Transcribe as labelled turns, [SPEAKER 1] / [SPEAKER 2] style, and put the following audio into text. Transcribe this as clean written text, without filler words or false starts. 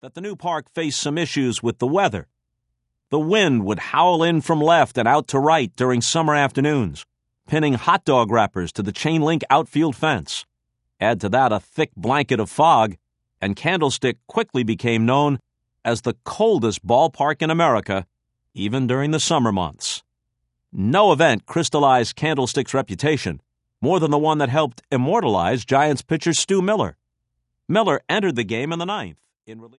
[SPEAKER 1] that the new park faced some issues with the weather. The wind would howl in from left and out to right during summer afternoons, pinning hot dog wrappers to the chain-link outfield fence. Add to that a thick blanket of fog, and Candlestick quickly became known as the coldest ballpark in America, even during the summer months. No event crystallized Candlestick's reputation more than the one that helped immortalize Giants pitcher Stu Miller. Miller entered the game in the ninth.